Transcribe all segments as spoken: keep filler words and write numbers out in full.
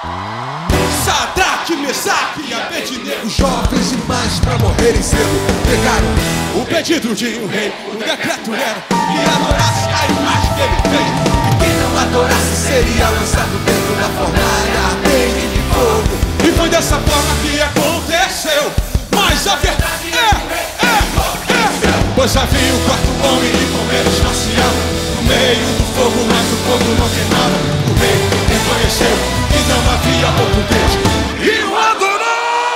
Sadraque, Mesaque e Abednego, jovens demais pra morrerem cedo, pegaram o pedido de um rei. O decreto era que adorasse a imagem que ele fez, e quem não adorasse seria lançado dentro da fornalha ardente de fogo. E foi dessa forma que aconteceu. Mas a verdade é, é, é, pois havia o quarto homem e com eles Marcial no meio do fogo, mas o fogo não queimava. O rei reconheceu que não havia outro Deus e o adorou.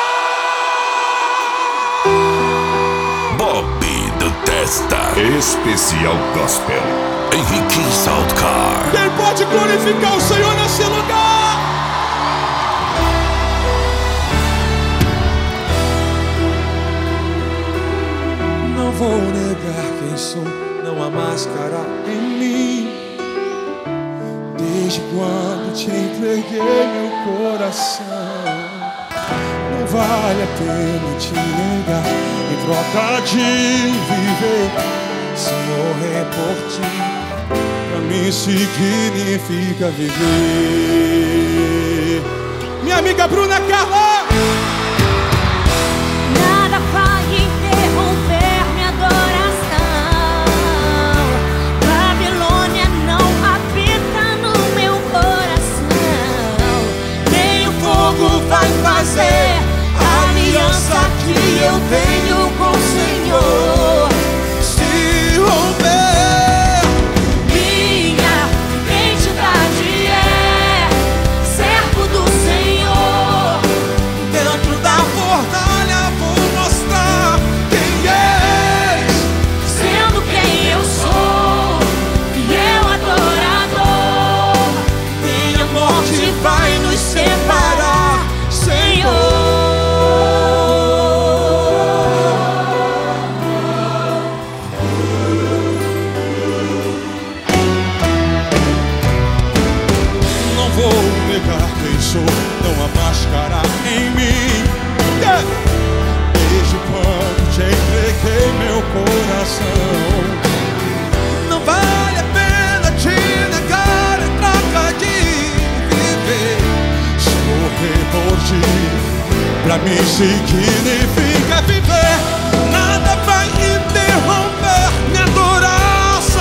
Bob do Testa, especial gospel. Henrique Saltcar. Quem pode glorificar o Senhor nesse lugar? Não vou negar quem sou, não há máscara em mim. Desde quando te entreguei meu coração, não vale a pena te negar. Em troca de viver, se morrer por ti, pra mim significa viver. Minha amiga Bruna Carla. Nada vai interromper minha adoração. Babilônia não habita no meu coração. Nem o fogo vai fazer a aliança que eu tenho com o Senhor Se romper, minha identidade é servo do Senhor. dentro da fornalha vou mostrar quem és. Sendo quem eu sou, fiel adorador. Minha morte vai nos separar, Senhor. Não vou negar quem sou, não há máscara em mim. Yeah. Desde quando te entreguei meu coração, não vale a pena te negar em troca de viver. Se morrer por ti, pra mim significa viver. Nada vai interromper minha adoração.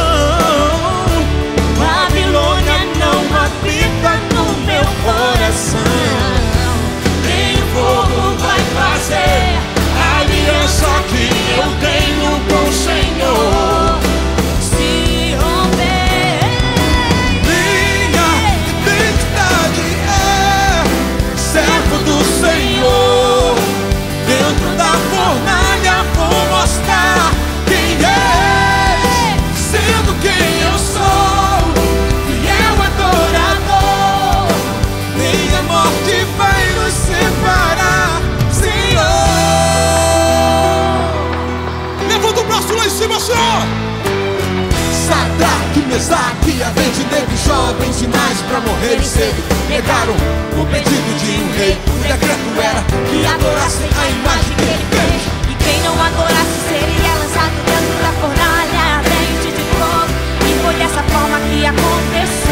Babilônia não habita no meu coração. Nem o fogo vai fazer a aliança que eu tenho com o Senhor. Se romper, Minha identidade é servo do Senhor. Dentro da fornalha vou mostrar quem és, sendo quem eu sou, fiel adorador. Nem a morte vai nos separar, Senhor. Levanta o braço lá em cima, Senhor. Sadraque, Mesaque e Abednego, jovens demais pra morrerem cedo, negaram o pedido de um rei. O decreto era que adorassem a imagem que ele fez, e quem não adorasse seria lançado dentro da fornalha ardente de fogo. E foi dessa forma que aconteceu.